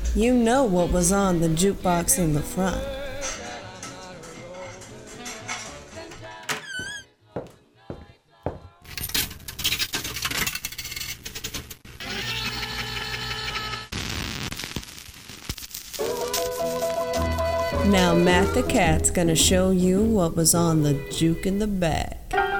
You know what was on the jukebox in the front. Now Matt the Cat's gonna show you what was on the juke in the back.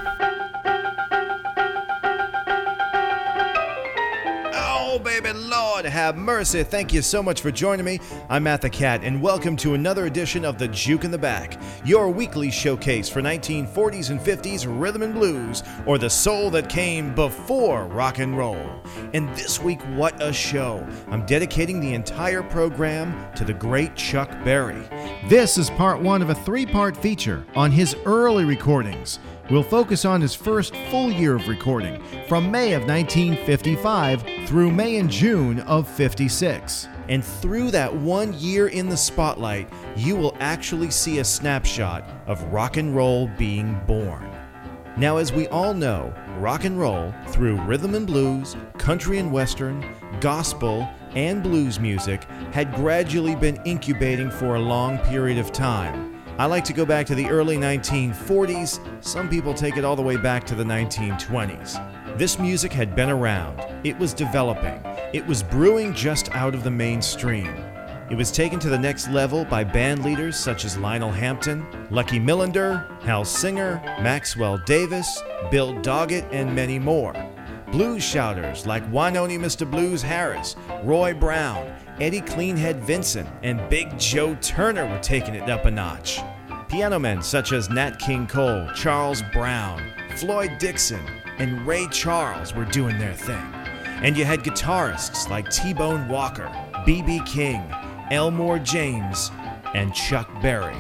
Oh, baby, Lord, have mercy. Thank you so much for joining me. I'm Matt the Cat, and welcome to another edition of the Juke in the Back, your weekly showcase for 1940s and 50s rhythm and blues, or the soul that came before rock and roll. And this week, what a show. I'm dedicating the entire program to the great Chuck Berry. This is part one of a three-part feature on his early recordings. We'll focus on his first full year of recording, from May of 1955 through May and June of 56. And through that 1 year in the spotlight, you will actually see a snapshot of rock and roll being born. Now, as we all know, rock and roll, through rhythm and blues, country and western, gospel, and blues music, had gradually been incubating for a long period of time. I like to go back to the early 1940s. Some people take it all the way back to the 1920s. This music had been around. It was developing. It was brewing just out of the mainstream. It was taken to the next level by band leaders such as Lionel Hampton, Lucky Millinder, Hal Singer, Maxwell Davis, Bill Doggett, and many more. Blues shouters like Wynonie Mr. Blues Harris, Roy Brown, Eddie Cleanhead Vincent, and Big Joe Turner were taking it up a notch. Piano men such as Nat King Cole, Charles Brown, Floyd Dixon, and Ray Charles were doing their thing. And you had guitarists like T-Bone Walker, B.B. King, Elmore James, and Chuck Berry.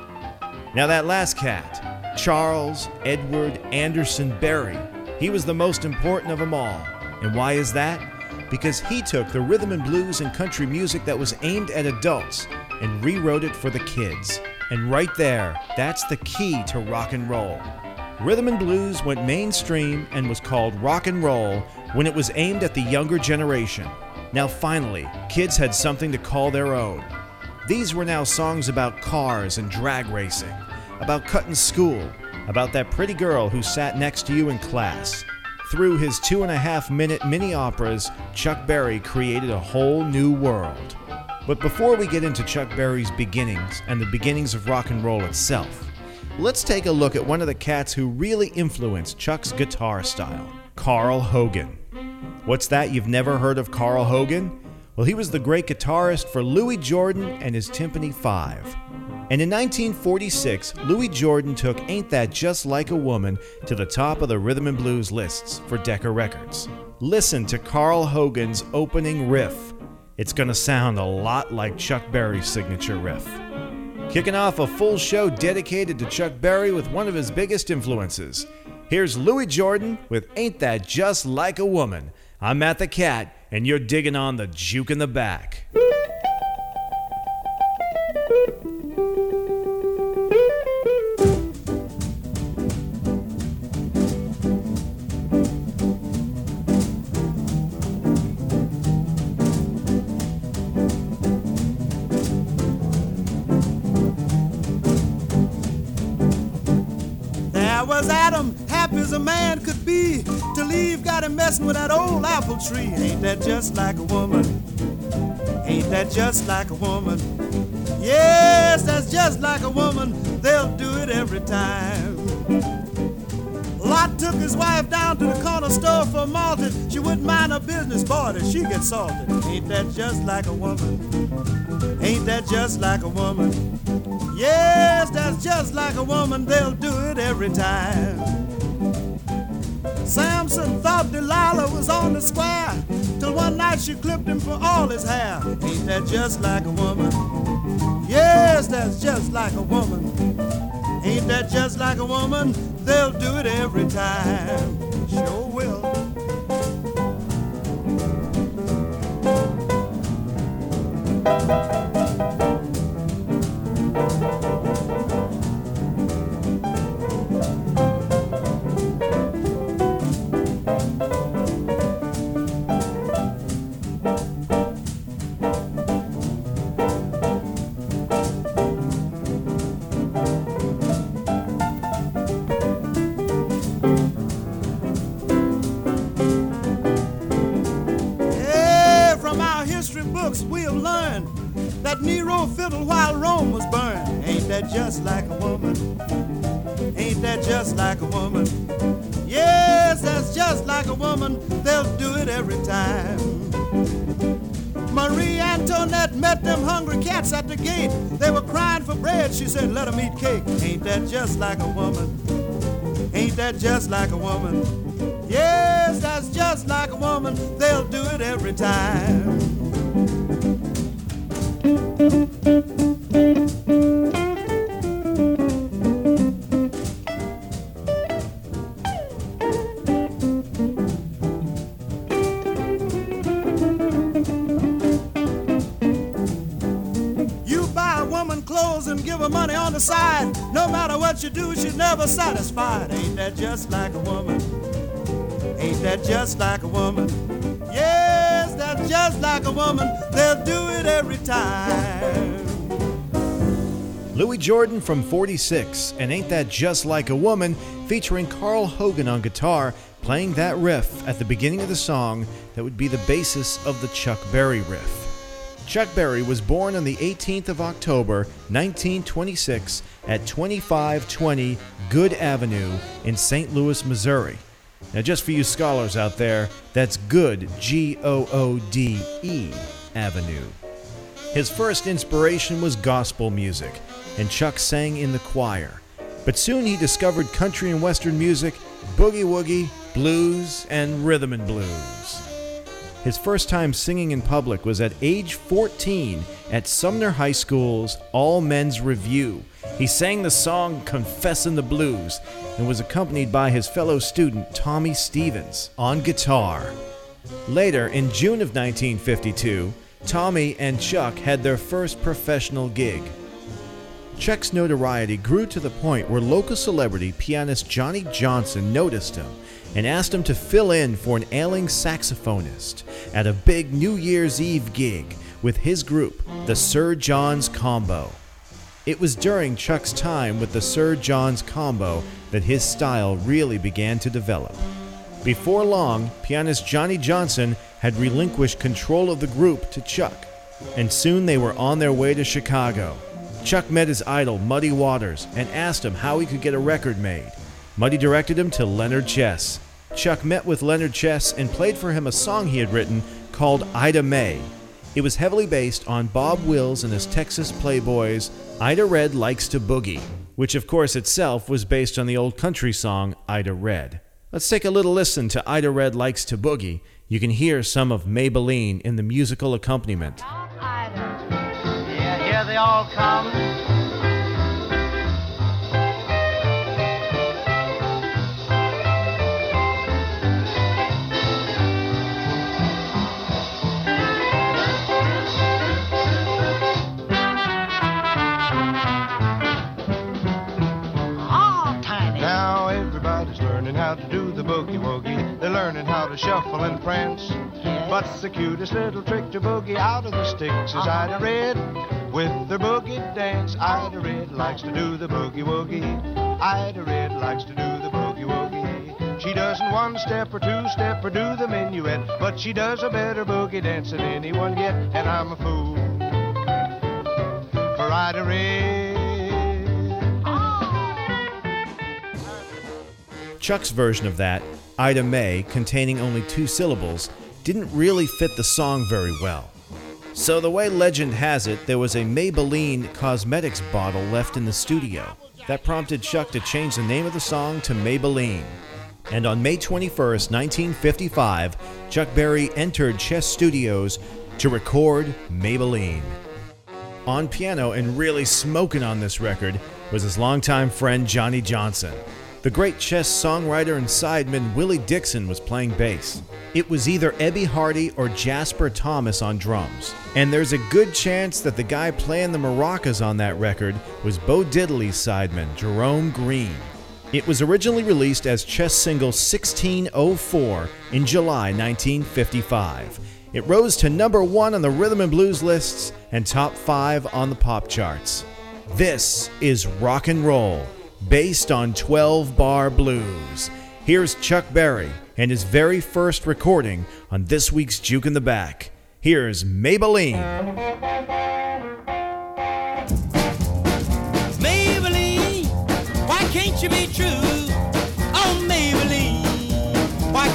Now that last cat, Charles Edward Anderson Berry, he was the most important of them all. And why is that? Because he took the rhythm and blues and country music that was aimed at adults and rewrote it for the kids. And right there, that's the key to rock and roll. Rhythm and blues went mainstream and was called rock and roll when it was aimed at the younger generation. Now finally, kids had something to call their own. These were now songs about cars and drag racing, about cutting school, about that pretty girl who sat next to you in class. Through his 2.5-minute mini-operas, Chuck Berry created a whole new world. But before we get into Chuck Berry's beginnings and the beginnings of rock and roll itself, let's take a look at one of the cats who really influenced Chuck's guitar style, Carl Hogan. What's that? You've never heard of Carl Hogan? Well, he was the great guitarist for Louis Jordan and his Tympany Five. And in 1946, Louis Jordan took Ain't That Just Like a Woman to the top of the rhythm and blues lists for Decca Records. Listen to Carl Hogan's opening riff. It's going to sound a lot like Chuck Berry's signature riff. Kicking off a full show dedicated to Chuck Berry with one of his biggest influences. Here's Louis Jordan with Ain't That Just Like a Woman. I'm Matt the Cat, and you're digging on the Juke in the Back. Was Adam happy as a man could be? To leave got him messing with that old apple tree. Ain't that just like a woman? Ain't that just like a woman? Yes, that's just like a woman. They'll do it every time. Lot took his wife down to the corner store for malted. She wouldn't mind her business, boy, that she gets salted. Ain't that just like a woman? Ain't that just like a woman? Yes, that's just like a woman, they'll do it every time. Samson thought Delilah was on the square, till one night she clipped him for all his hair. Ain't that just like a woman? Yes, that's just like a woman. Ain't that just like a woman? They'll do it every time. Sure will. that Nero fiddle while Rome was burned. Ain't that just like a woman? Ain't that just like a woman? Yes, that's just like a woman. They'll do it every time. Marie Antoinette met them hungry cats at the gate. They were crying for bread. She said, let them eat cake. Ain't that just like a woman? Ain't that just like a woman? Yes, that's just like a woman. They'll do it every time. Give her money on the side. No matter what you do, she's never satisfied. Ain't that just like a woman? Ain't that just like a woman? Yes, that's just like a woman. They'll do it every time. Louis Jordan from 46, and Ain't That Just Like a Woman, featuring Carl Hogan on guitar, playing that riff at the beginning of the song that would be the basis of the Chuck Berry riff. Chuck Berry was born on the 18th of October, 1926 at 2520 Good Avenue in St. Louis, Missouri. Now, just for you scholars out there, that's Good, G-O-O-D-E, Avenue. His first inspiration was gospel music, and Chuck sang in the choir. But soon he discovered country and western music, boogie-woogie, blues, and rhythm and blues. His first time singing in public was at age 14 at Sumner High School's All Men's Review. He sang the song Confessin' the Blues and was accompanied by his fellow student Tommy Stevens on guitar. Later, in June of 1952, Tommy and Chuck had their first professional gig. Chuck's notoriety grew to the point where local celebrity pianist Johnny Johnson noticed him and asked him to fill in for an ailing saxophonist at a big New Year's Eve gig with his group, the Sir John's Combo. It was during Chuck's time with the Sir John's Combo that his style really began to develop. Before long, pianist Johnny Johnson had relinquished control of the group to Chuck, and soon they were on their way to Chicago. Chuck met his idol, Muddy Waters, and asked him how he could get a record made. Muddy directed him to Leonard Chess. Chuck met with Leonard Chess and played for him a song he had written called Ida May. It was heavily based on Bob Wills and his Texas Playboys' Ida Red Likes to Boogie, which of course itself was based on the old country song Ida Red. Let's take a little listen to Ida Red Likes to Boogie. You can hear some of Maybelline in the musical accompaniment. Yeah, here they all come. How to do the boogie woogie. They're learning how to shuffle and prance. Yes. But the cutest little trick to boogie out of the sticks is Ida Red with their boogie dance. Ida Red likes to do the boogie woogie. Ida Red likes to do the boogie woogie. She doesn't one step or two step or do the minuet, but she does a better boogie dance than anyone yet. And I'm a fool for Ida Red. Chuck's version of that, Ida May, containing only 2 syllables, didn't really fit the song very well. So the way legend has it, there was a Maybelline cosmetics bottle left in the studio. That prompted Chuck to change the name of the song to Maybelline. And on May 21st, 1955, Chuck Berry entered Chess Studios to record Maybelline. On piano and really smoking on this record was his longtime friend Johnny Johnson. The great Chess songwriter and sideman Willie Dixon was playing bass. It was either Ebby Hardy or Jasper Thomas on drums. And there's a good chance that the guy playing the maracas on that record was Bo Diddley's sideman, Jerome Green. It was originally released as Chess single 1604 in July 1955. It rose to number 1 on the rhythm and blues lists and top 5 on the pop charts. This is rock and roll, based on 12-bar blues. Here's Chuck Berry and his very first recording on this week's Juke in the Back. Here's Maybelline.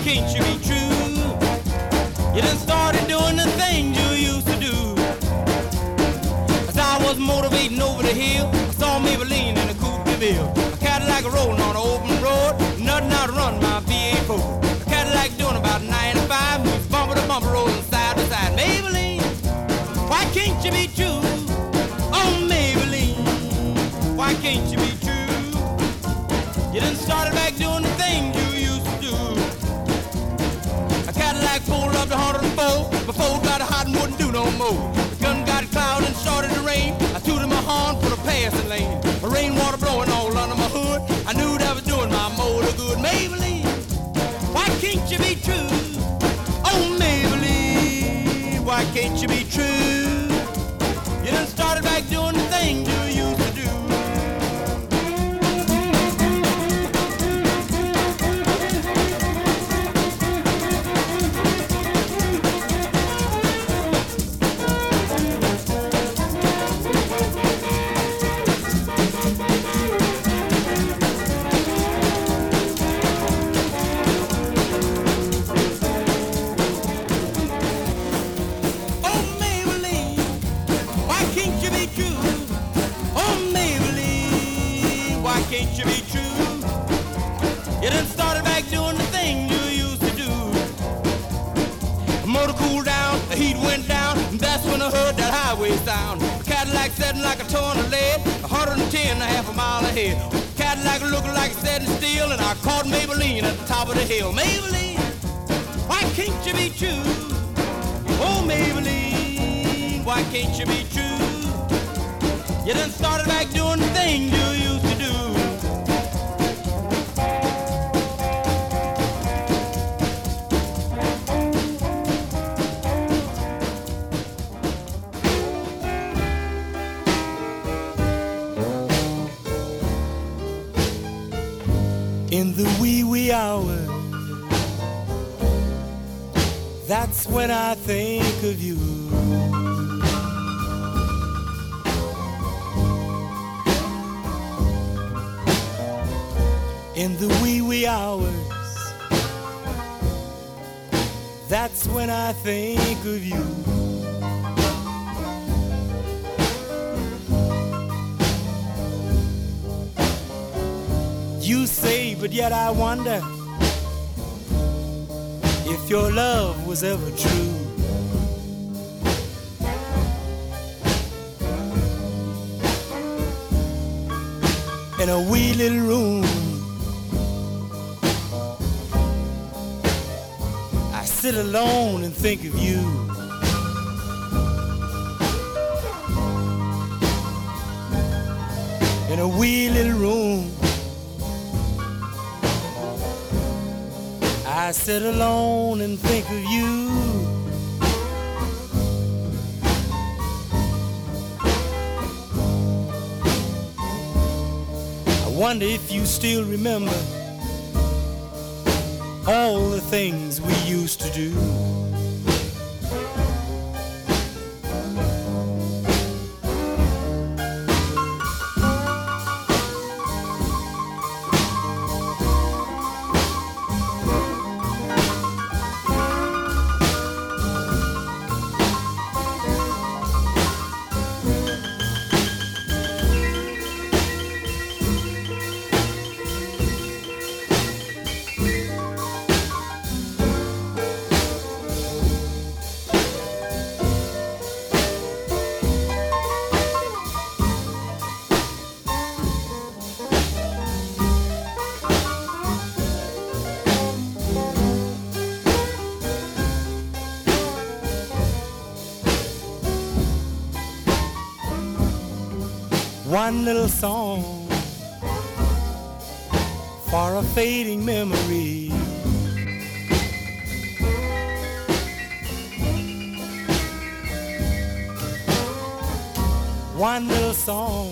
can't you be true? You done started doing the things you used to do. As I was motivating over the hill, I saw Maybelline in a coupe de ville. A Cadillac rolling on an open road, nothing out to run my V8 Ford. A Cadillac doing about 95, moves bumper to bumper, rolling side to side. Maybelline, why can't you be true? Oh, Maybelline, why can't you be true? You done started back doing the things you used to do. A Cadillac pulled up to 104, before it got hot and wouldn't do no more. The gun got cloud and started to rain. I tooted my horn for the passing lane. The rainwater blowing all under my hood. I knew that was doing my motor good. Maybelline, why can't you be true? Oh, Maybelline, why can't you be true? You done started back doing the things you used to do. Can't you be true? You done started back doing the thing you used to do. The motor cooled down, the heat went down, and that's when I heard that highway sound. The Cadillac setting like a ton of lead, 110 and a half a mile ahead. Cadillac looking like it's setting steel, and I caught Maybelline at the top of the hill. Maybelline, why can't you be true? Oh, Maybelline, why can't you be true? You done started back doing the thing you used to do. In the wee hours, that's when I think of you. In the wee hours, that's when I think of you. You say, but yet I wonder if your love was ever true. In a wee little room, I sit alone and think of you. In a wee little room, I sit alone and think of you. I wonder if you still remember all the things we used to do. One little song for a fading memory. One little song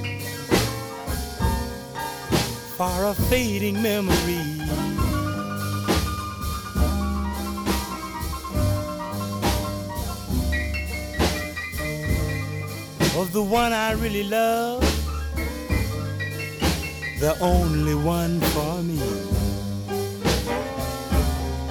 for a fading memory. Of the one I really love, the only one for me.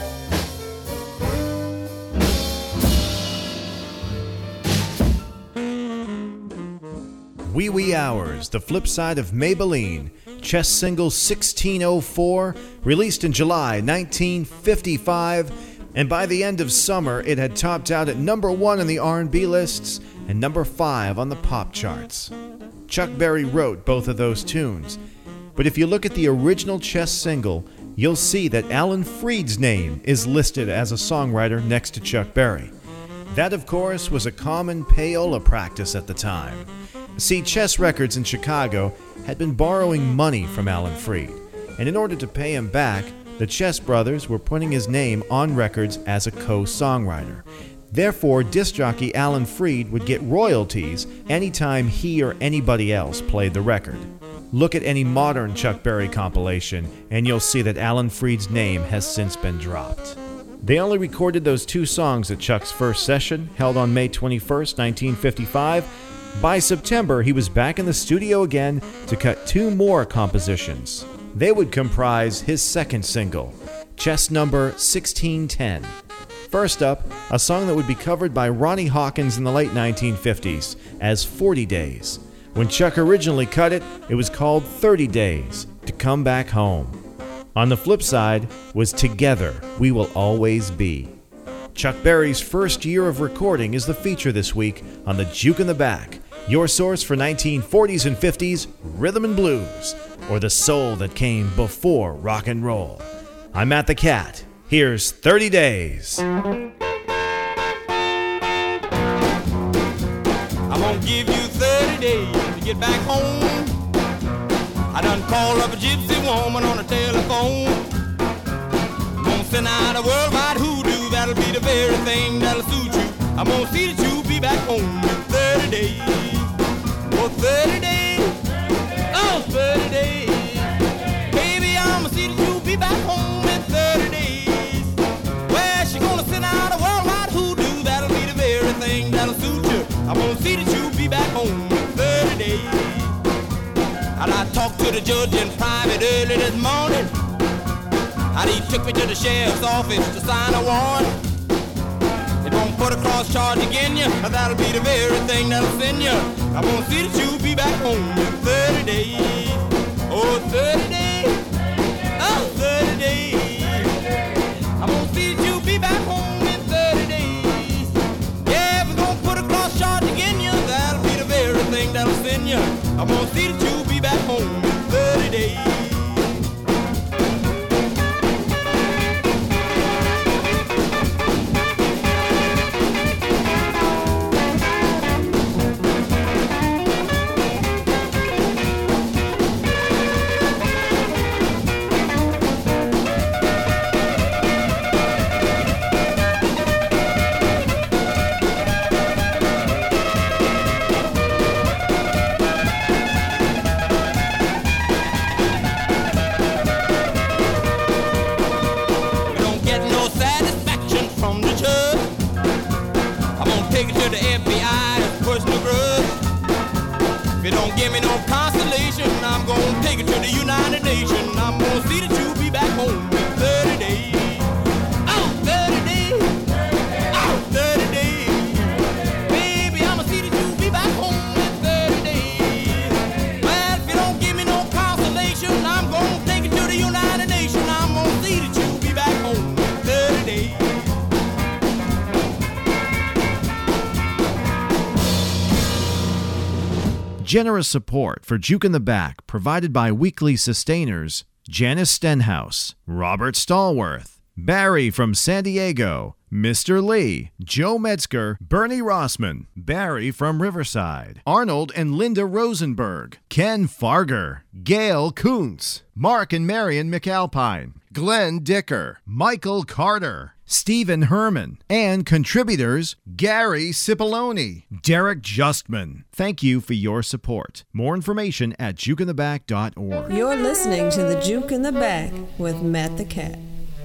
Wee Wee Hours, the flip side of Maybelline, chess single 1604, released in July 1955, and by the end of summer it had topped out at number 1 on the R&B lists and number 5 on the pop charts. Chuck Berry wrote both of those tunes, but if you look at the original chess single, you'll see that Alan Freed's name is listed as a songwriter next to Chuck Berry. That, of course, was a common payola practice at the time. See, Chess Records in Chicago had been borrowing money from Alan Freed, and in order to pay him back, the Chess brothers were putting his name on records as a co-songwriter. Therefore, disc jockey Alan Freed would get royalties anytime he or anybody else played the record. Look at any modern Chuck Berry compilation, and you'll see that Alan Freed's name has since been dropped. They only recorded those 2 songs at Chuck's first session, held on May 21st, 1955. By September, he was back in the studio again to cut 2 more compositions. They would comprise his second single, Chess Number 1610. First up, a song that would be covered by Ronnie Hawkins in the late 1950s as 40 Days. When Chuck originally cut it, it was called 30 Days, To Come Back Home. On the flip side was Together We Will Always Be. Chuck Berry's first year of recording is the feature this week on the Juke in the Back, your source for 1940s and 50s rhythm and blues, or the soul that came before rock and roll. I'm Matt the Cat. Here's 30 Days. I'm gonna give you 30 days to get back home. I done called up a gypsy woman on the telephone. I'm gonna send out a worldwide hoodoo, that'll be the very thing that'll suit you. I'm gonna see that you be back home in 30 days. Oh, 30 days. Oh, 30 days. Baby, I'm gonna see that you be back home in 30 days. Well, she gonna send out a worldwide hoodoo, that'll be the very thing that'll suit you. I'm gonna see that you be back home in 30 days. And I talked to the judge in private early this morning. And he took me to the sheriff's office to sign a warrant. They won't put a cross charge against you, but that'll be the very thing that'll send you. I'm gonna see that you be back home in 30 days. Oh, 30 days. Oh, 30 days. I'm gonna see that you be back home in 30 days. Yeah, if we're gonna put a cross charge against you, that'll be the very thing that'll send you. I'm gonna see that you be back home in 30 days. Give me no consolation, I'm gonna take it to the United Nations. I'm gonna see that you be back home in 30 days. Oh, 30 days. Oh, 30 days. Baby, I'ma see that you be back home in 30 days. Well, if you don't give me no consolation, I'm gonna take it to the United Nations. I'm gonna see that you be back home in 30 days. Generous support for Juke in the Back provided by weekly sustainers Janice Stenhouse, Robert Stallworth, Barry from San Diego, Mr. Lee, Joe Metzger, Bernie Rossman, Barry from Riverside, Arnold and Linda Rosenberg, Ken Farger, Gail Kuntz, Mark and Marion McAlpine, Glenn Dicker, Michael Carter, Stephen Herman, and contributors Gary Cipollone, Derek Justman. Thank you for your support. More information at jukeintheback.org. You're listening to the Juke in the Back with Matt the Cat.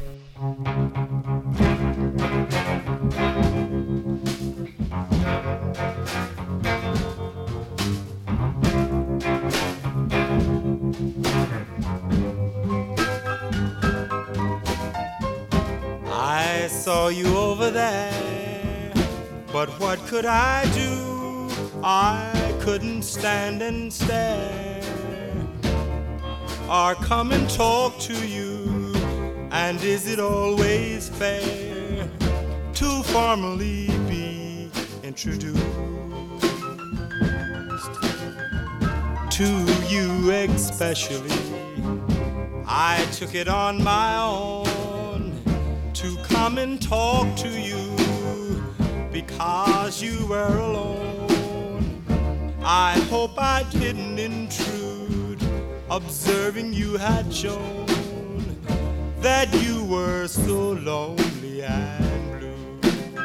I saw you over there, but what could I do? I couldn't stand and stare, or come and talk to you? And is it always fair to formally be introduced to you especially? I took it on my own to come and talk to you because you were alone. I hope I didn't intrude, observing you had shown that you were so lonely and blue.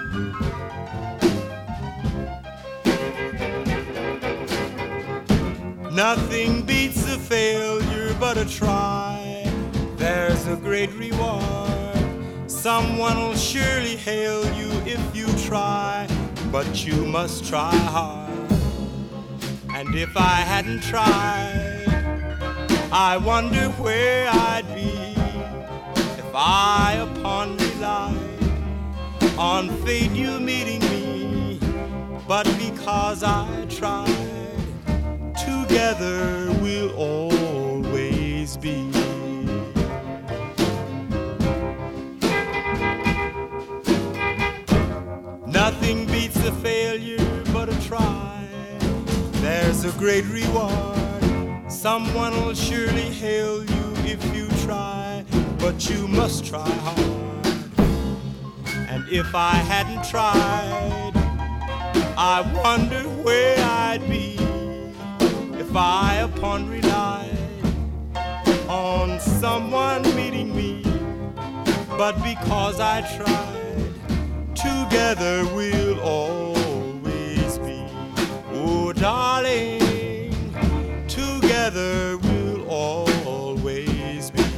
Nothing beats a failure but a try. There's a great reward. Someone will surely hail you if you try, but you must try hard. And if I hadn't tried, I wonder where I'd be if I upon relied on fate you meeting me. But because I tried, together we'll always be. Nothing beats a failure but a try. There's a great reward. Someone will surely hail you if you try, but you must try hard. And if I hadn't tried, I wonder where I'd be if I upon relied on someone meeting me. But because I tried, together we'll always be. Oh, darling, together we'll always be.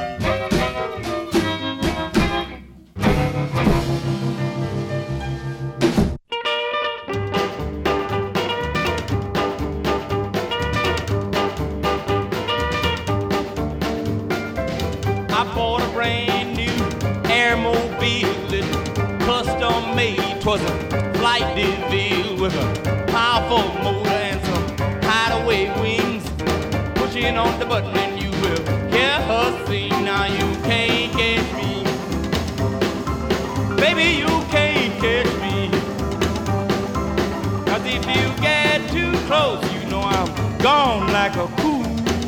I bought a brand new Airmobile, custom made. 'Twas a flight DeVille with a powerful motor and some hideaway wings. Push in on the button and you will hear her sing. Now you can't catch me, baby, you can't catch me. 'Cause if you get too close, you know I'm gone like a cool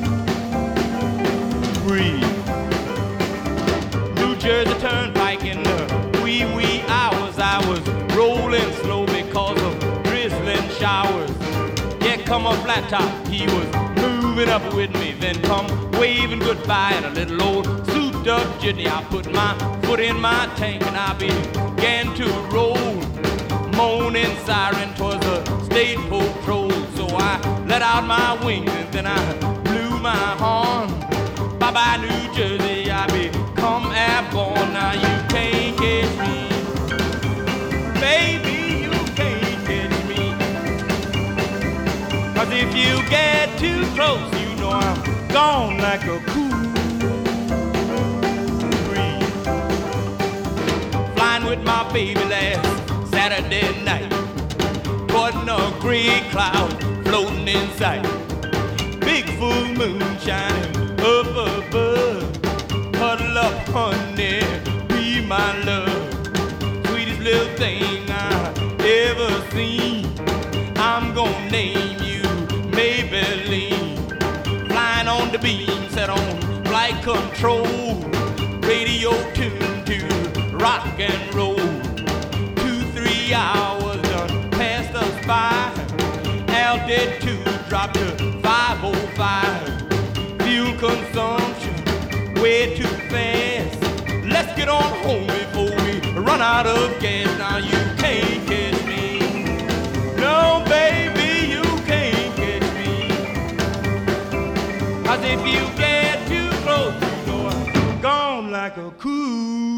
breeze. New Jersey Turnpike in the wee hours, I was rolling slow because of drizzling showers. Yeah, come a flat top, he was moving up with me. Then come waving goodbye in a little old souped up jitney. I put my foot in my tank and I began to roll. Moaning siren, 'twas a state patrol. So I let out my wings and then I blew my horn. Bye-bye New Jersey, I become airborne. Now you can't catch me, baby, you can't catch me. 'Cause if you get too close, you know I'm gone like a cool breeze. Flying with my baby last Saturday night, wasn't a gray cloud floating in sight. Big full moon shining up above. Huddle up, honey, be my love. Sweetest little thing I've ever seen. I'm gonna name you Maybelline. Flying on the beam, set on flight control. Radio tuned to rock and roll. 2-3 hours done passed us by. Altitude dropped to 505. Fuel consumption way too fast. Let's get on home before we run out of gas. Now you can't catch me, no baby, you can't catch me. 'Cause if you get too close, you know I'm gone like a cool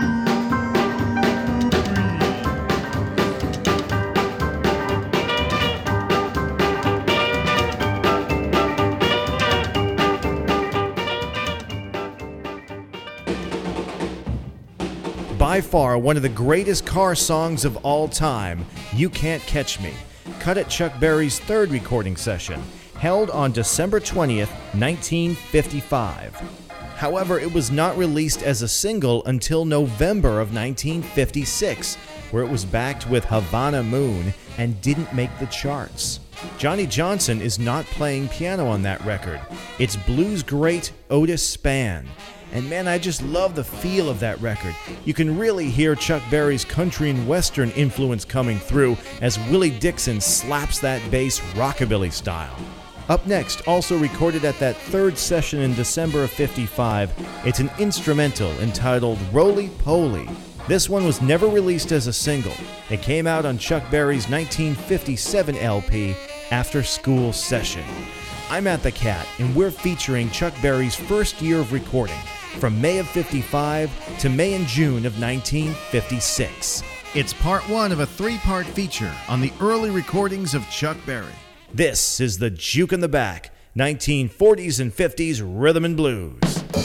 By far one of the greatest car songs of all time, You Can't Catch Me, cut at Chuck Berry's third recording session, held on December 20th, 1955. However, it was not released as a single until November of 1956, where it was backed with Havana Moon and didn't make the charts. Johnny Johnson is not playing piano on that record. It's blues great Otis Spann. And man, I just love the feel of that record. You can really hear Chuck Berry's country and western influence coming through as Willie Dixon slaps that bass rockabilly style. Up next, also recorded at that third session in December of '55, it's an instrumental entitled Roly Poly. This one was never released as a single. It came out on Chuck Berry's 1957 LP, After School Session. I'm At the Cat, and we're featuring Chuck Berry's first year of recording, from May of '55 to May and June of 1956. It's part one of a three-part feature on the early recordings of Chuck Berry. This is the Juke in the Back, 1940s and 50s Rhythm and Blues.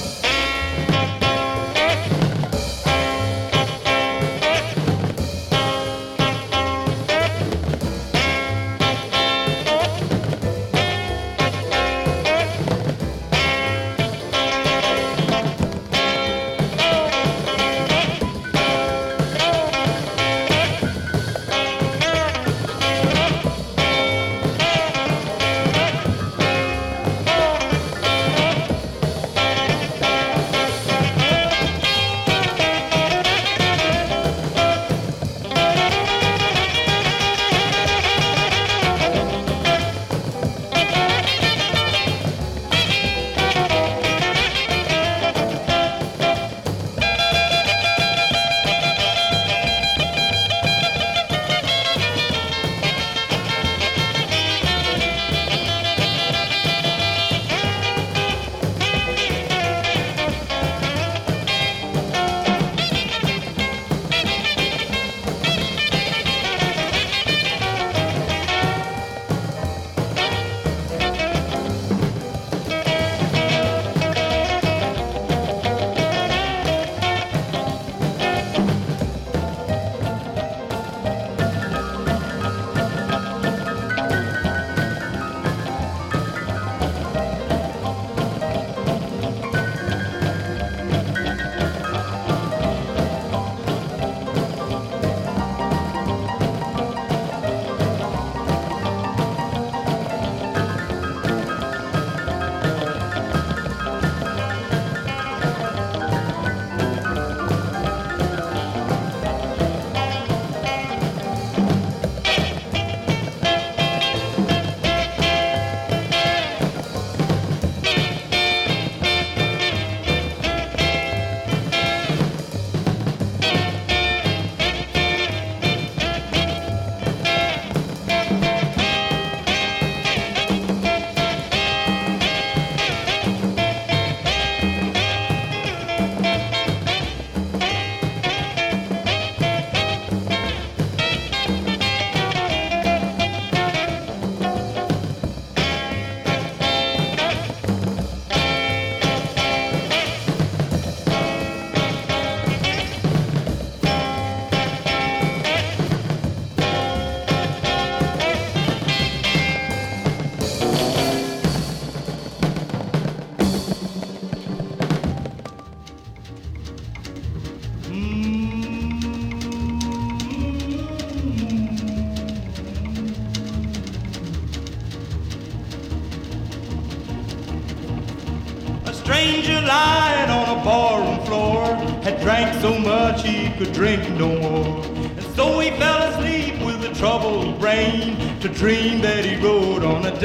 Stranger lying on a barroom floor had drank so much he could drink no more. And so he fell asleep with a troubled brain to dream that he rode on a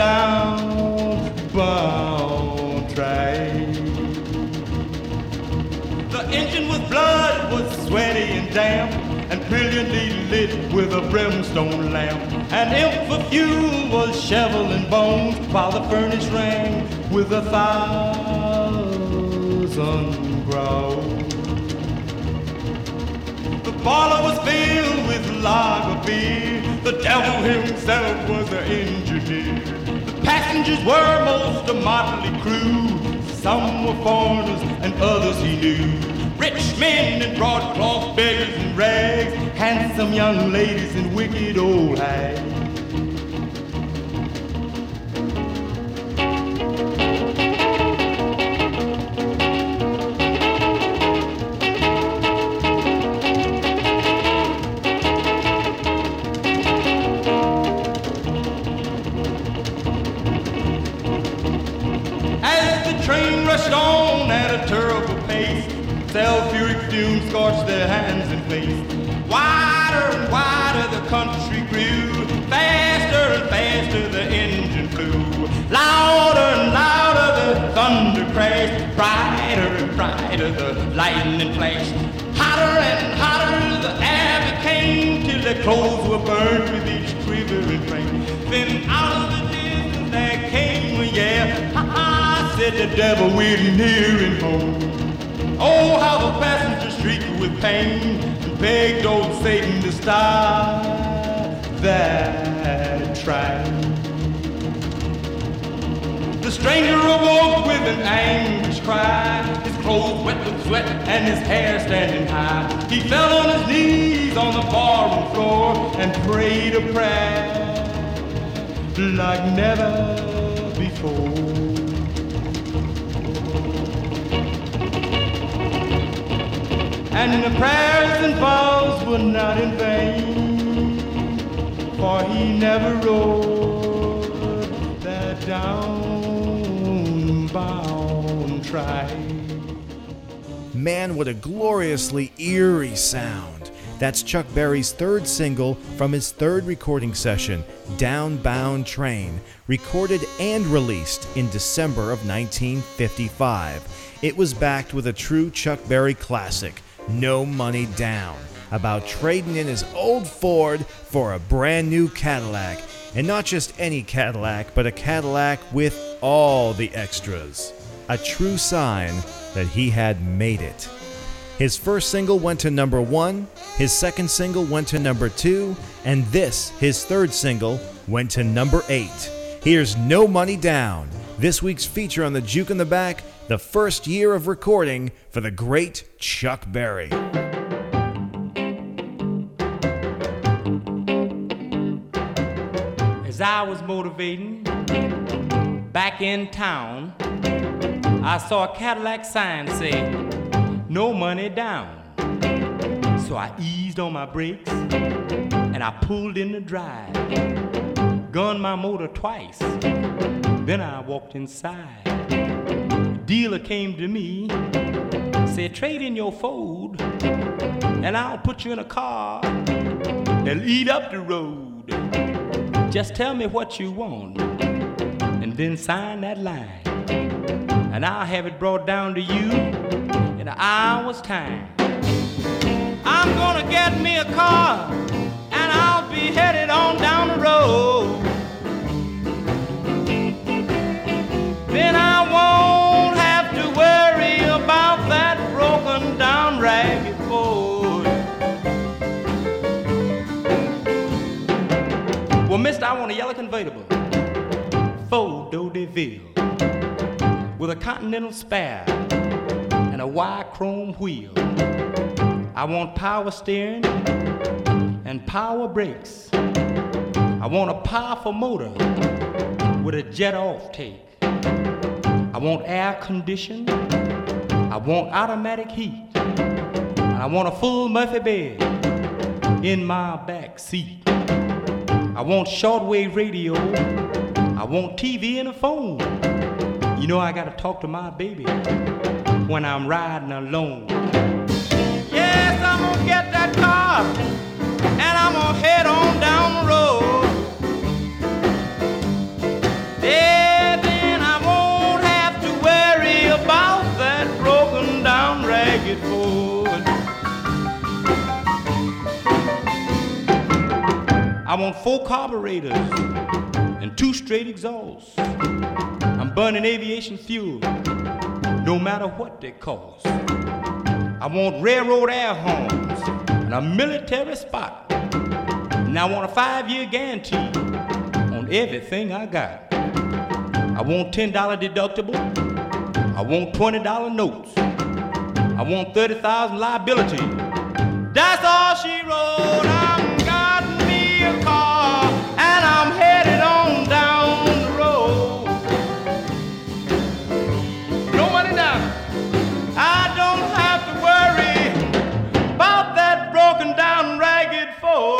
downbound train. The engine with blood was sweaty and damp and brilliantly lit with a brimstone lamp. An imp for fuel was shoveling bones while the furnace rang with 1,000 growls. The parlor was filled with lager beer. The devil himself was the engineer. The passengers were most a motley crew. Some were foreigners and others he knew. Rich men in broadcloth, beggars in rags, handsome young ladies and wicked old hags. place. Wider and wider the country grew, faster and faster the engine flew. Louder and louder the thunder crashed, brighter and brighter the lightning flashed. Hotter and hotter the air became, till their clothes were burned with each quivering flame. Then out of the distance there came a yell, ha-ha, said the devil, we're nearing home. Oh, how the passengers shrieked with pain and begged old Satan to stop that train. The stranger awoke with an anguished cry, his clothes wet with sweat and his hair standing high. He fell on his knees on the barroom floor and prayed a prayer like never before. And the prayers and vows were not in vain, for he never rode that downbound train. Man, what a gloriously eerie sound. That's Chuck Berry's third single from his third recording session, Downbound Train, recorded and released in December of 1955. It was backed with a true Chuck Berry classic, No Money Down, about trading in his old Ford for a brand new Cadillac. And not just any Cadillac, but a Cadillac with all the extras. A true sign that he had made it. His first single went to number 1, his second single went to number 2, and this, his third single, went to number 8. Here's No Money Down, this week's feature on the Juke in the Back, the first year of recording for the great Chuck Berry. As I was motivating back in town, I saw a Cadillac sign say, no money down. So I eased on my brakes and I pulled in the drive, gunned my motor twice, then I walked inside. The dealer came to me, said, trade in your Ford and I'll put you in a car that'll eat up the road. Just tell me what you want and then sign that line, and I'll have it brought down to you in an hour's time. I'm gonna get me a car and I'll be headed on down the road. Then I won't have to worry about that broken down ragged Ford. Well, mister, I want a yellow convertible, Ford D'Hauteville, with a Continental spare and a wide chrome wheel. I want power steering and power brakes. I want a powerful motor with a jet off take. I want air conditioning. I want automatic heat. And I want a full Murphy bed in my back seat. I want shortwave radio. I want TV and a phone. You know I gotta talk to my baby when I'm riding alone. Yes, I'm gonna get that car and I'm gonna head on down the road. Yeah, then I won't have to worry about that broken down ragged Ford. I want 4 carburetors and 2 straight exhausts. I'm burning aviation fuel, no matter what they cost. I want railroad air horns and a military spot. And I want a 5-year guarantee on everything I got. I want $10 deductible. I want $20 notes. I want 30,000 liability. That's all she wrote. I'm got me a car and I'm headed on down the road. No money down. I don't have to worry about that broken down ragged Ford.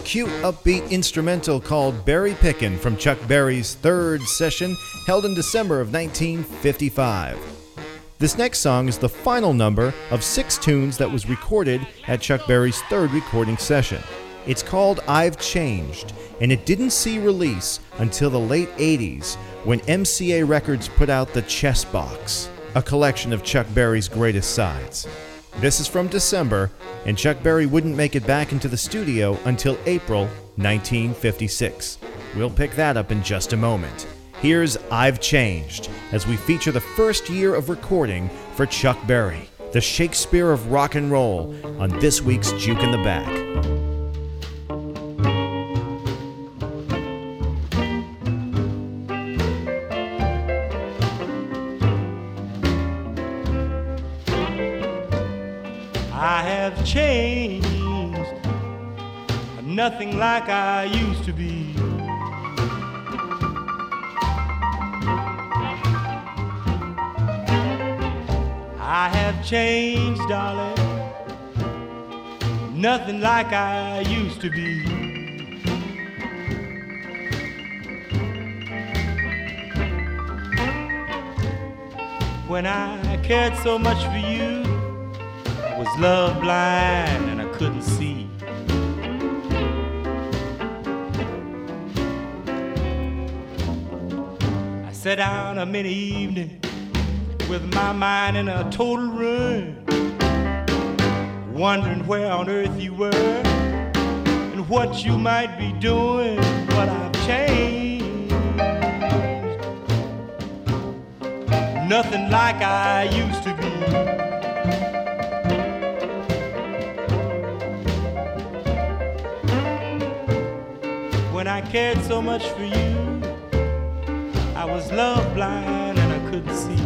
cute, upbeat instrumental called Berry Pickin' from Chuck Berry's third session held in December of 1955. This next song is the final number of 6 tunes that was recorded at Chuck Berry's third recording session. It's called I've Changed, and it didn't see release until the late 80s when MCA Records put out the Chess Box, a collection of Chuck Berry's greatest sides. This is from December, and Chuck Berry wouldn't make it back into the studio until April 1956. We'll pick that up in just a moment. Here's I've Changed, as we feature the first year of recording for Chuck Berry, the Shakespeare of rock and roll, on this week's Juke in the Back. I have changed, nothing like I used to be. I have changed, darling, nothing like I used to be. When I cared so much for you, I was love blind and I couldn't see. I sat down a many evening with my mind in a total ruin, wondering where on earth you were and what you might be doing. But I've changed, nothing like I used to be. When I cared so much for you, I was love blind and I couldn't see.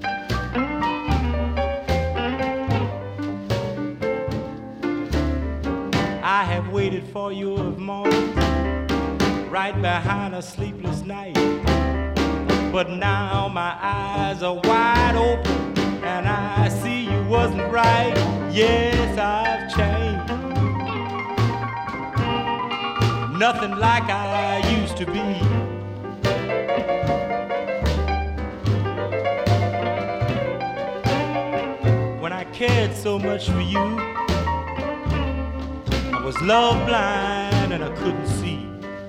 I have waited for you of morning, right behind a sleepless night. But now my eyes are wide open and I see you wasn't right. Yes, I've changed, nothing like I used to be. When I cared so much for you, I was love blind and I couldn't see.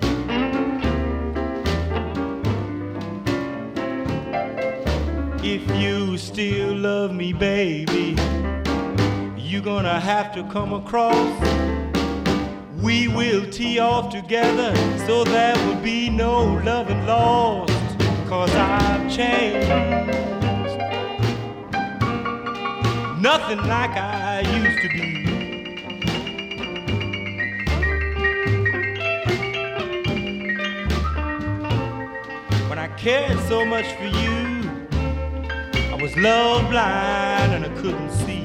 If you still love me, baby, you're gonna have to come across. We will tee off together so there will be no loving lost. 'Cause I've changed, nothing like I used to be. When I cared so much for you, I was love blind and I couldn't see.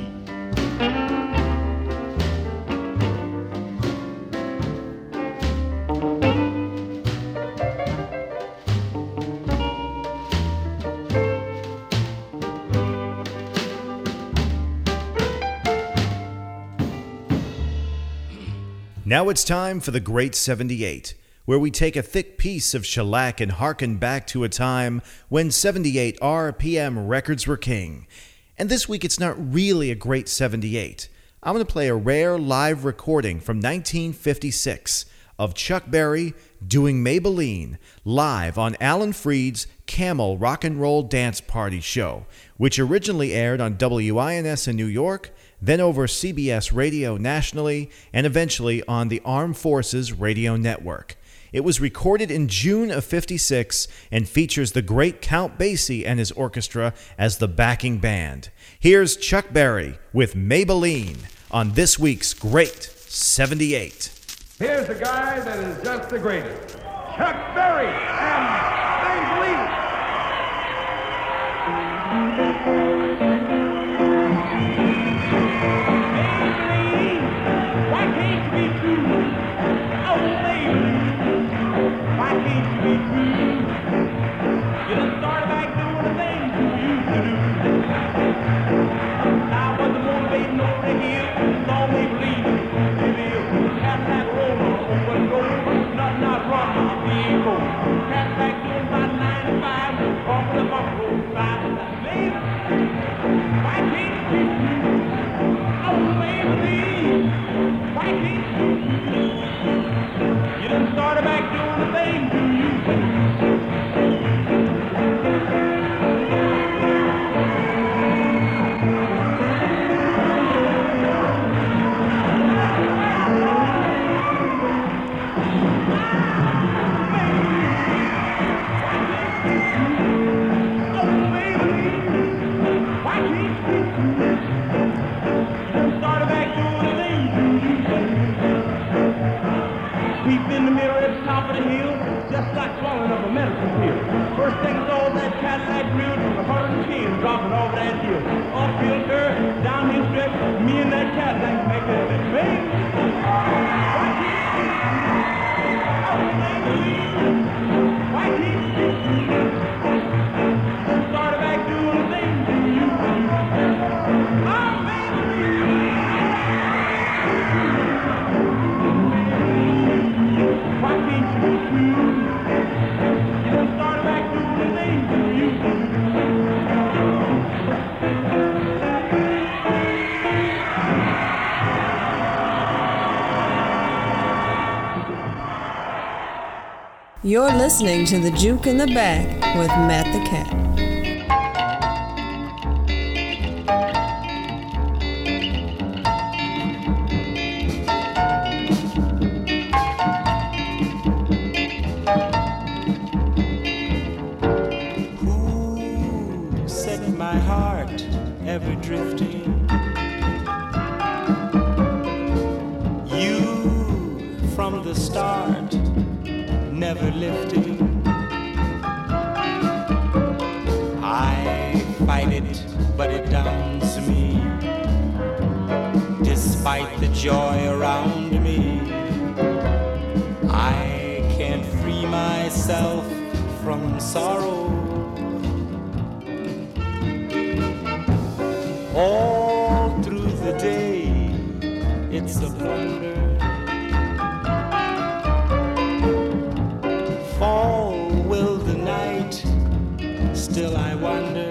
Now it's time for the Great 78, where we take a thick piece of shellac and harken back to a time when 78 RPM records were king. And this week it's not really a Great 78. I'm going to play a rare live recording from 1956 of Chuck Berry doing Maybelline live on Alan Freed's Camel Rock and Roll Dance Party show, which originally aired on WINS in New York, then over CBS Radio nationally, and eventually on the Armed Forces Radio Network. It was recorded in June of '56 and features the great Count Basie and his orchestra as the backing band. Here's Chuck Berry with Maybelline on this week's Great 78. Here's a guy that is just the greatest, Chuck Berry and Maybelline. Long Maybelline, long Maybelline, give me a Cadillac Rover, You're listening to The Juke in the Back with Matt the Cat. Who set my heart ever drifting? You from the start, never lifting. I fight it, but it downs me. Despite the joy around me, I can't free myself from sorrow. All through the day, it's a blunder. Fall will the night, still I wonder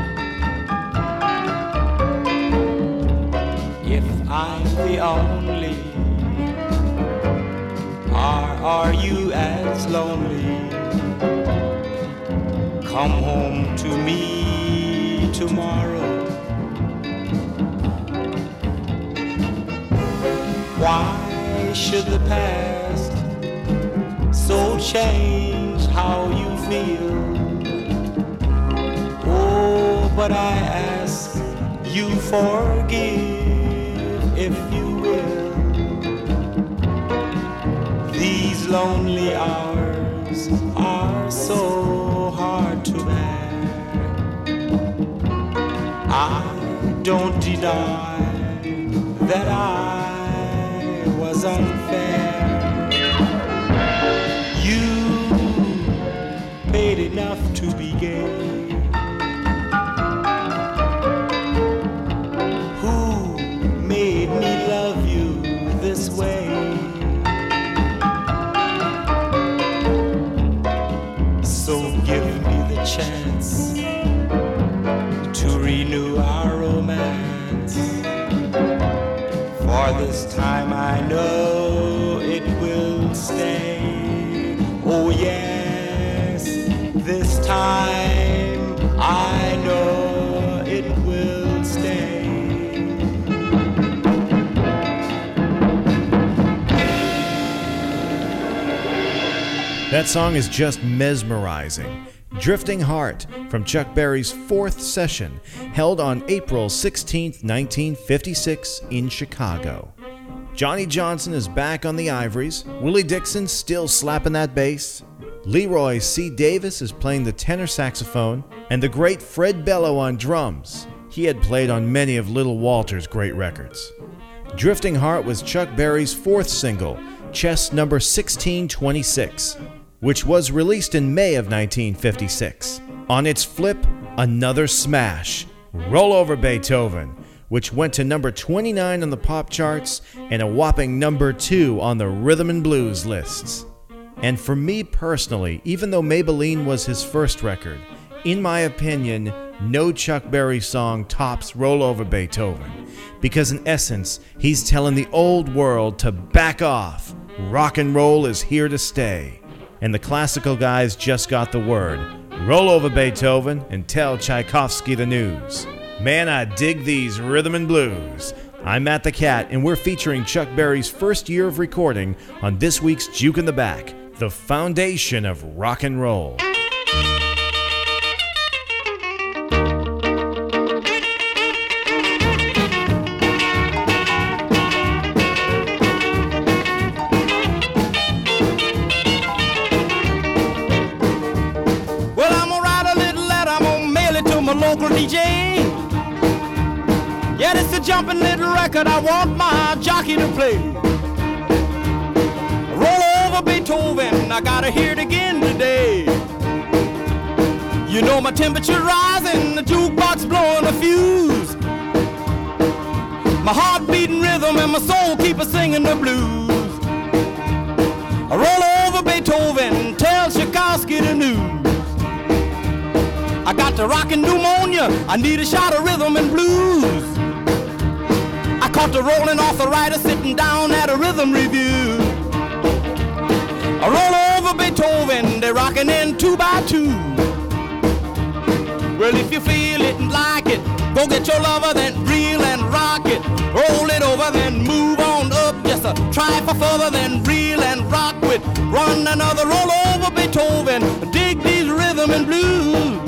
if I'm the only, or are you as lonely? Come home to me tomorrow. Why should the past so change how you feel? Oh, but I ask you forgive if you will. These lonely hours are so hard to bear. I don't deny that I was unfair. Paid enough to be gay. Who made me love you this way? So give me the chance to renew our romance. For this time I know it will stay. Oh yeah. This time I know it will stay. That song is just mesmerizing. Drifting Heart from Chuck Berry's fourth session, held on April 16, 1956 in Chicago. Johnny Johnson is back on the ivories, Willie Dixon still slapping that bass, Leroy C. Davis is playing the tenor saxophone, and the great Fred Bello on drums. He had played on many of Little Walter's great records. Drifting Heart was Chuck Berry's fourth single, Chess number 1626, which was released in May of 1956. On its flip, another smash, Roll Over Beethoven, which went to number 29 on the pop charts and a whopping number 2 on the rhythm and blues lists. And for me personally, even though Maybelline was his first record, in my opinion, no Chuck Berry song tops Roll Over Beethoven, because in essence, he's telling the old world to back off. Rock and roll is here to stay. And the classical guys just got the word. Roll over Beethoven and tell Tchaikovsky the news. Man, I dig these rhythm and blues. I'm Matt the Cat, and we're featuring Chuck Berry's first year of recording on this week's Juke in the Back, the foundation of rock and roll. Local DJ. Yeah, this a jumping little record I want my jockey to play. Roll over Beethoven, I gotta hear it again today. You know my temperature rising, the jukebox blowing a fuse. My heart beating rhythm and my soul keep a singing the blues. Roll over Beethoven, tell Tchaikovsky the news. I got the rockin' pneumonia, I need a shot of rhythm and blues. I caught the rolling arthritis sitting down at a rhythm review. I roll over Beethoven, they're rockin' in 2 by 2. Well, if you feel it and like it, go get your lover, then reel and rock it. Roll it over, then move on up, just a try for further, then reel and rock with. Run another roll over Beethoven, dig these rhythm and blues.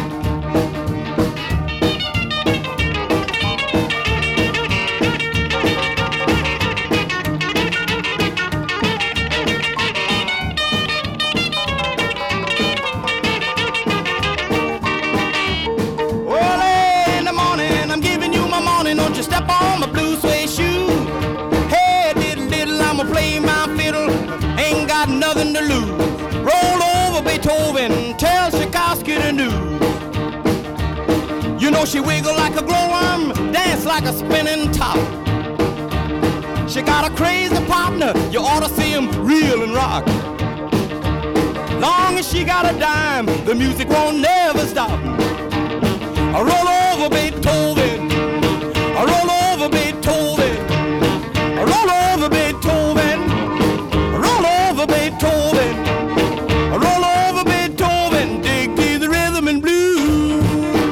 Step on my blue suede shoe. Hey, diddle diddle, I'ma play my fiddle. Ain't got nothing to lose. Roll over Beethoven, tell Tchaikovsky the news. You know she wiggle like a glowworm, dance like a spinning top. She got a crazy partner, you ought to see him reel and rock. Long as she got a dime, the music won't never stop. I roll over Beethoven. I roll over Beethoven, I roll over Beethoven, I roll over Beethoven, I roll over Beethoven, dig to the rhythm and blues.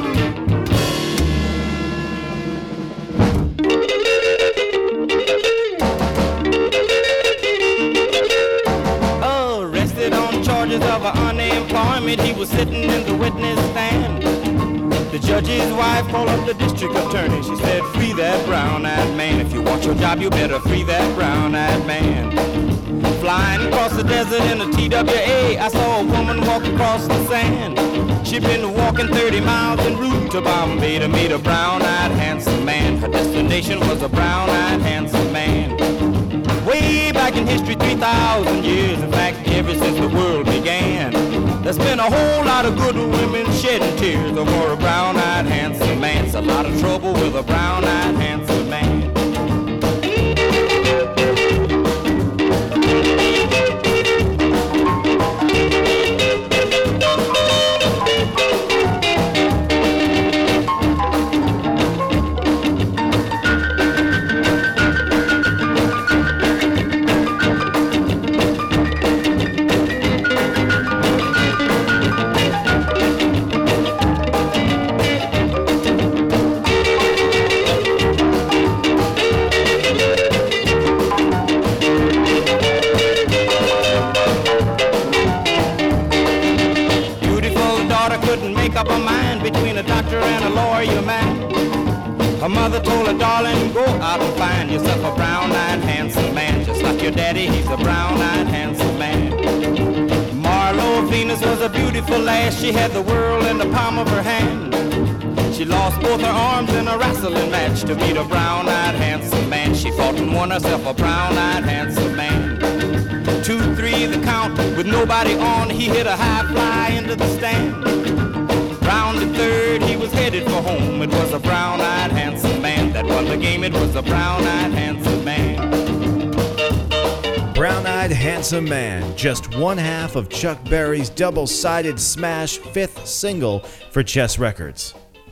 Arrested on charges of unemployment, he was sitting in the witness stand. The judge's wife called up the district attorney. She said, free that brown-eyed man. If you want your job, you better free that brown-eyed man. Flying across the desert in a TWA, I saw a woman walk across the sand. She'd been walking 30 miles en route to Bombay to meet a brown-eyed handsome man. Her destination was a brown-eyed handsome man. Way back in history, 3,000 years, in fact, ever since the world began, there's been a whole lot of good women shedding tears over a brown-eyed handsome man. It's a lot of trouble with a brown-eyed handsome man. Up a mind between a doctor and a lawyer man. Her mother told her, darling, go out and find yourself a brown-eyed handsome man. Just like your daddy, he's a brown-eyed handsome man. Marlo Venus was a beautiful lass. She had the world in the palm of her hand. She lost both her arms in a wrestling match to meet a brown-eyed handsome man. She fought and won herself a brown-eyed handsome man. 2, 3, the count with nobody on. He hit a high fly into the stand. Rounded third, he was headed for home. It was a brown-eyed handsome man that won the game. It was a brown-eyed handsome man. Brown-Eyed Handsome Man, just one half of Chuck Berry's double-sided smash 5th single for Chess Records.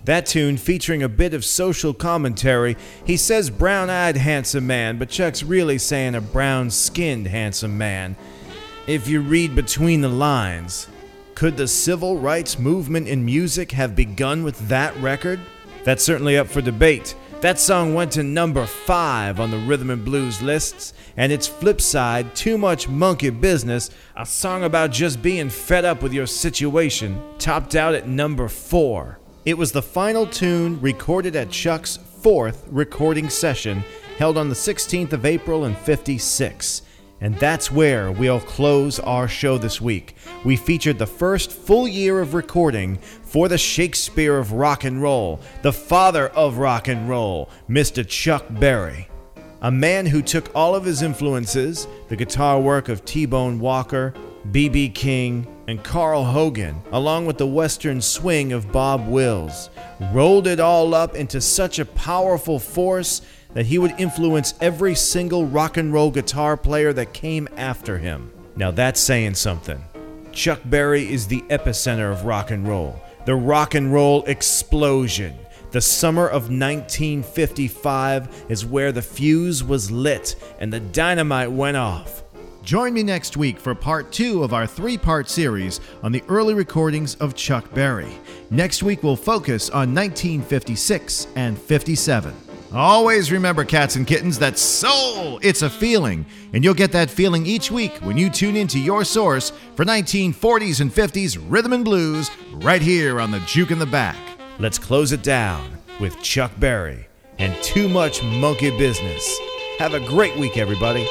That tune, featuring a bit of social commentary, he says brown-eyed handsome man, but Chuck's really saying a brown-skinned handsome man. If you read between the lines, could the civil rights movement in music have begun with that record? That's certainly up for debate. That song went to number 5 on the rhythm and blues lists, and its flip side, Too Much Monkey Business, a song about just being fed up with your situation, topped out at number 4. It was the final tune recorded at Chuck's 4th recording session, held on the 16th of April in '56. And that's where we'll close our show this week. We featured the first full year of recording for the Shakespeare of rock and roll, the father of rock and roll, Mr. Chuck Berry. A man who took all of his influences, the guitar work of T-Bone Walker, B.B. King, and Carl Hogan, along with the western swing of Bob Wills, rolled it all up into such a powerful force that he would influence every single rock and roll guitar player that came after him. Now that's saying something. Chuck Berry is the epicenter of rock and roll, the rock and roll explosion. The summer of 1955 is where the fuse was lit and the dynamite went off. Join me next week for part 2 of our 3-part series on the early recordings of Chuck Berry. Next week we'll focus on 1956 and 57. Always remember, cats and kittens, that soul, it's a feeling. And you'll get that feeling each week when you tune into your source for 1940s and 50s rhythm and blues right here on the Juke in the Back. Let's close it down with Chuck Berry and Too Much Monkey Business. Have a great week, everybody.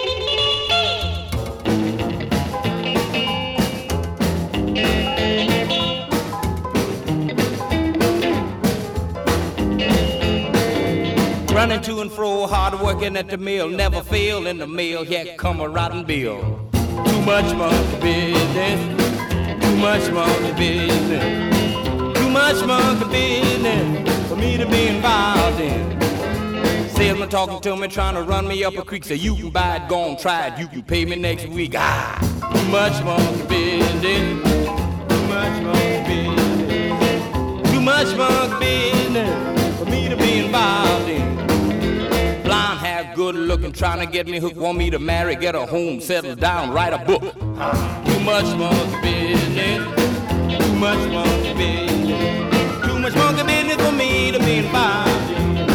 Running to and fro, hard working at the mill, never fail in the mill, yet come a rotten bill. Too much monkey business, too much monkey business, too much monkey business for me to be involved in. Salesman talking to me, trying to run me up a creek, say you can buy it, go on, try it, you can pay me next week. Too much monkey business, too much monkey business, too much monkey business for me to be involved in. Blonde hair, good looking, trying to get me hooked, want me to marry, get a home, settle down, write a book. Too much monkey business, too much monkey business, too much monkey business for me to be involved in.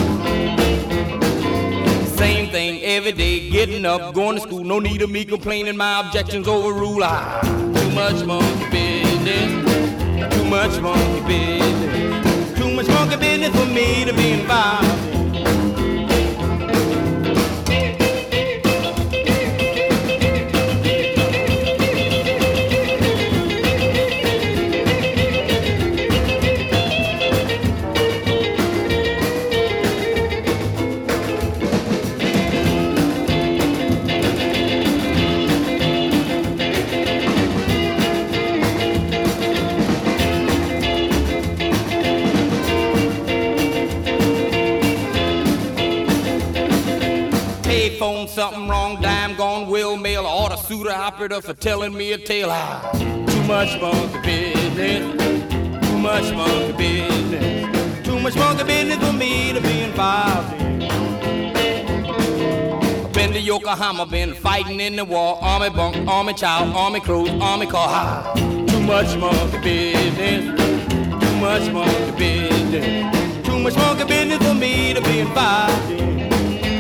Same thing every day, getting up, going to school, no need of me complaining, my objections overrule. Too much monkey business, too much monkey business, too much monkey business for me to be involved in. Phone something wrong, dime gone, will mail, order suitor operator for telling me a tale. Too much monkey business, too much monkey business, too much monkey business for me to be involved in. Been to Yokohama, been fighting in the war, army bunk, army child, army clothes, army car. Too much monkey business, too much monkey business, too much monkey business for me to be involved in.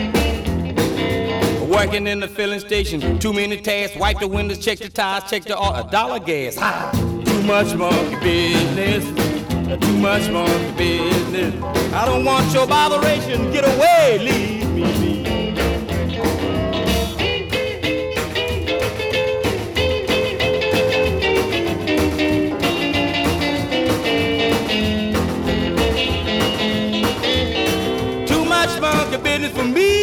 Working in the filling station, too many tasks, wipe the windows, check the tires, check the dollar gas. Too much monkey business, too much monkey business. I don't want your botheration, get away, leave me be. Too much monkey business for me.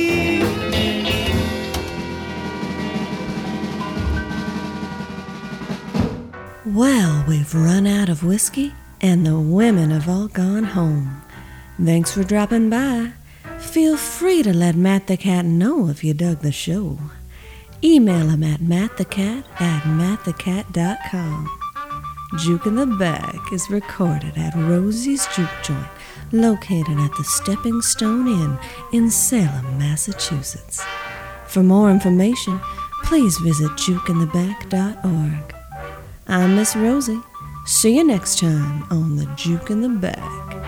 Well, we've run out of whiskey, and the women have all gone home. Thanks for dropping by. Feel free to let Matt the Cat know if you dug the show. Email him at mattthecat@mattthecat.com. Juke in the Back is recorded at Rosie's Juke Joint, located at the Stepping Stone Inn in Salem, Massachusetts. For more information, please visit jukeintheback.org. I'm Miss Rosie. See you next time on the Juke in the Back.